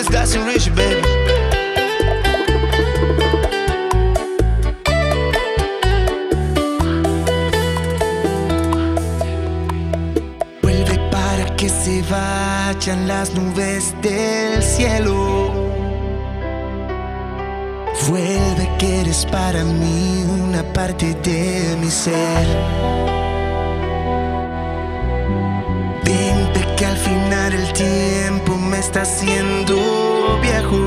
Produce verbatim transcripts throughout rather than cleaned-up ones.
is Dustin Richie, baby. Vuelve para que se vayan las nubes del cielo. Vuelve que eres para mí una parte de mi ser. Vente que al final el tiempo me está haciendo viejo.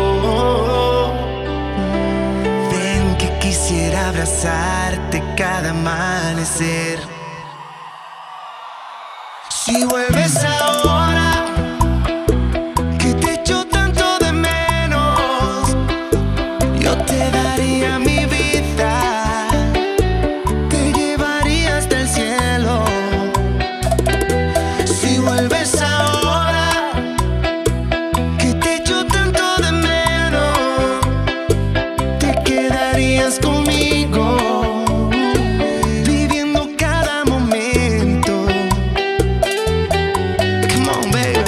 Ven que quisiera abrazarte cada amanecer. Si vuelves ahora, que te echo tanto de menos, yo te daría mi vida, te llevaría hasta el cielo. Si vuelves ahora, que te echo tanto de menos, te quedarías conmigo, viviendo cada momento. Come on, baby.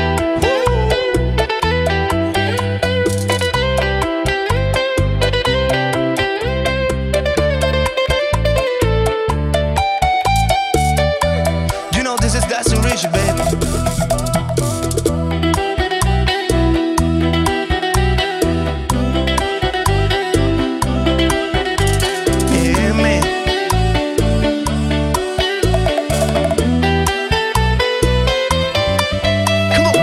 You know this is Dustin Richie, baby. Yeah, man. Come on.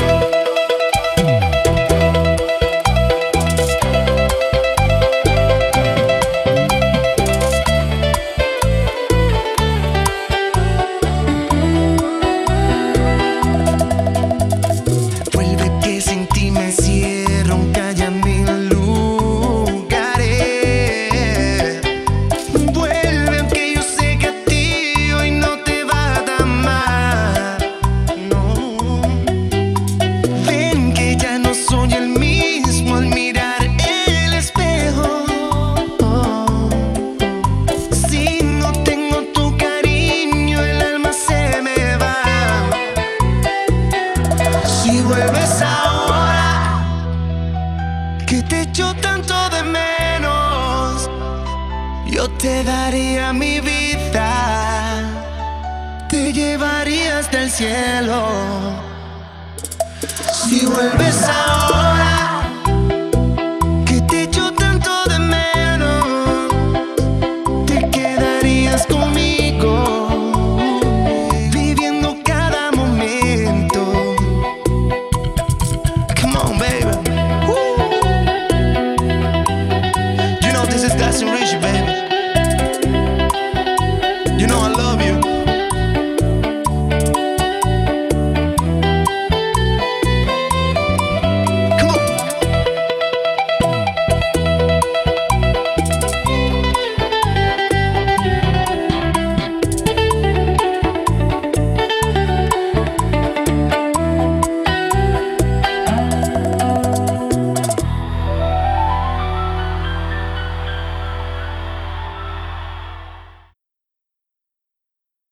Vuelve que sin ti me encierro, aunque haya mil lugares. Vuelve aunque yo sé que a ti hoy no te va tan mal. No. Ven que ya no soy el mismo al mirar el espejo. Si no tengo tu cariño, el alma se me va. Si vuelves ahora, que te echo tanto de menos, yo te daría mi vida, te llevaría hasta el cielo. Si vuelves ahora, que te echo tanto de menos, te quedarías conmigo, viviendo cada momento. Come on, baby. Woo. You know this is Dustin Richie, baby.